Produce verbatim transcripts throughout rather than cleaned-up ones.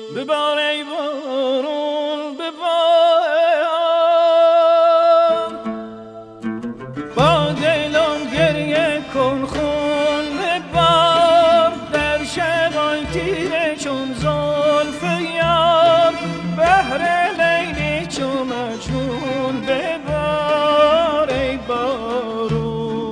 ببار ای بارون ببار، با دلم گریه کن خون ببار، در شبای تیره چون زلف یار، بهر لیلی چون مجنون ببار ای بارون.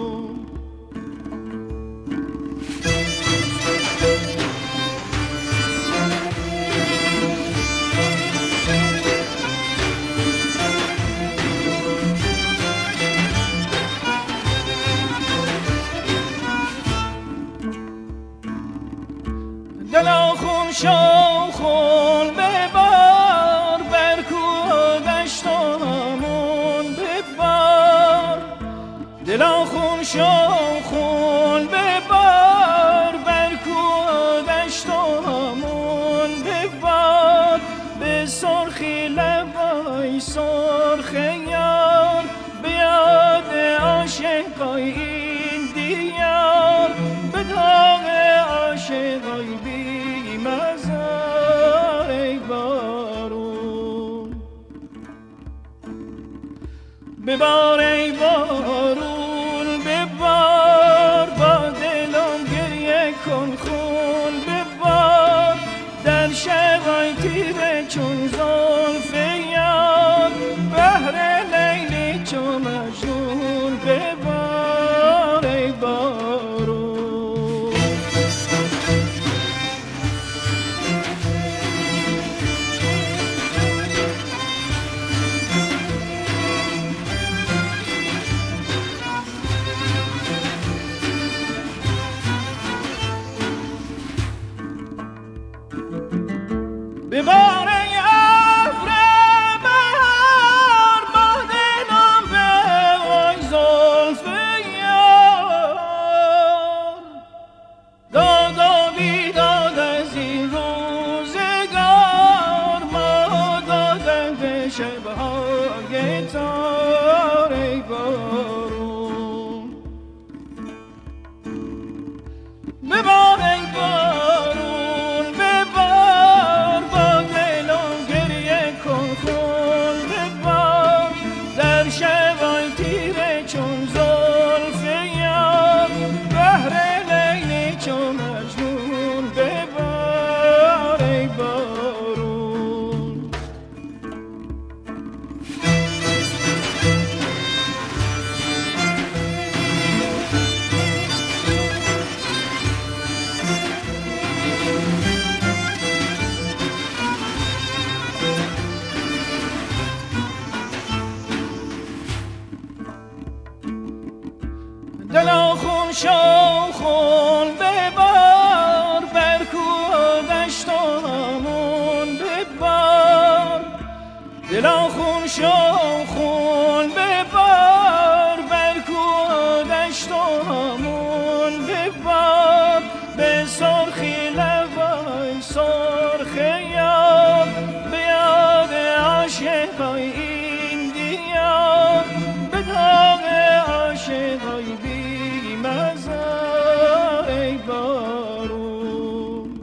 دلا خون شو خون ببار، بر کوه و دشت و همون ببار. دلا خون شو خون ببار، بر کوه و دشت و همون ببار. به سرخی لبای سرخ یار، به یاد عاشقای این دیار، به داغ عاشقای بی مزار ای بارون. ببار ای بارون ببار، با دلم گریه کن خون ببار، در شبای تیره چون زلف یار، بهر لیلی چون مجنون ببار ای بارون. ببار ای ابر بهار، با دلم ببای زلف یار، داد و بیداد از این روزگار، ما دادن به شبهای تار ای بارون. ببار ای بارون ببار، با دلم گریه کن خون ببار، در شبای تیره چون زلف یار، بهر لیلی چون مجنون ببار ای بارون. دلا خون شو خون ببار، بر کوه و دشت و همون ببار. دلا خون شو خون ببار، بر کوه و دشت و همون ببار. به سرخی لبای سرخ یار، به یاد عاشقای این دیار، به داغ عاشقای بی مزار ای بارون.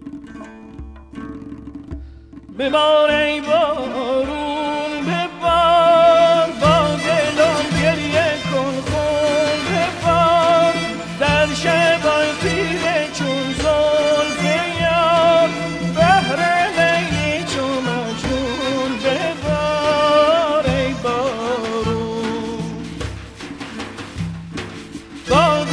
ببار ای بارون ببار، با دلم گریه کن خون ببار، در شبای تیره چون زلف یار، بهر لیلی چون مجنون ببار ای بارون.